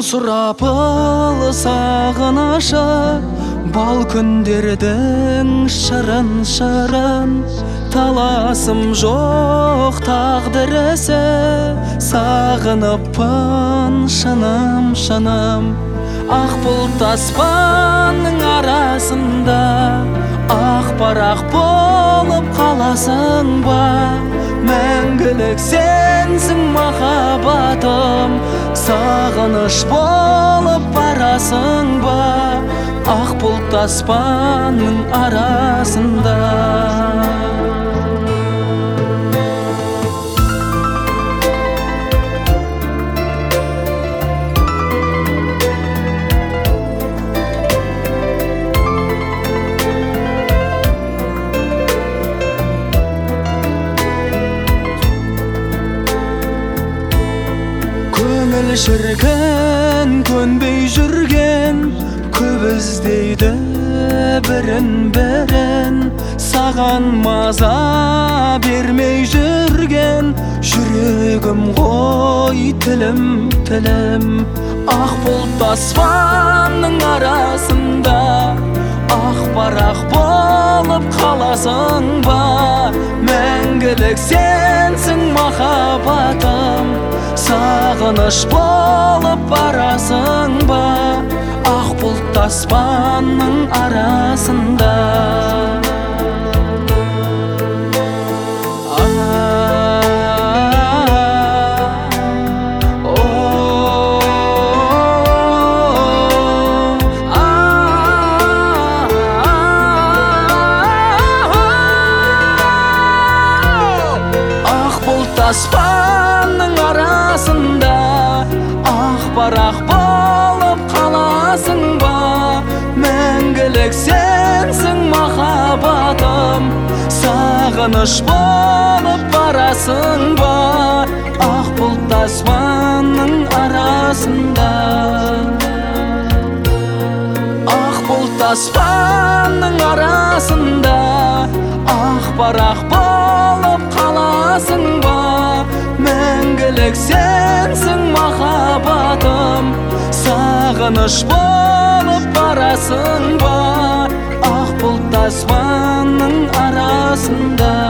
сұрапыл сағынышы, бал күндердің шырын-шырын. Таласым жоқ тағдырысы, сағыныппын шыным-шыным. Ақ бұлт аспанның арасында, ақ парақ болып қаласың ба? Мәңгілік сенсің махаббатым, сағыныш болып барасың ба? Ақ бұлт аспанның арасында. Көңіл шіркін көнбей жүрген, көп іздейді бірін-бірін. Саған маза бермей жүрген, жүрегім ғой тілім. Ақ бұлт аспанның арасында, ақ парақ болып қаласың ба? Мәңгілік сенсің махаббатым, сағыныш болып барасың ба? Ақ бұлт аспанның арасында. Ақ бұлт аспанның арасында, ақ парақ болып қаласың ба? Мәңгілік сенсің махаббатым, сағыныш болып барасың ба? Ақ бұлт аспанның арасында. Ақ бұлт аспанның арасында, ақ парақ болып қаласың ба? Мәңгілік сенсің махаббатым, сағыныш болып барасың ба? Ақ бұлт аспанның арасында.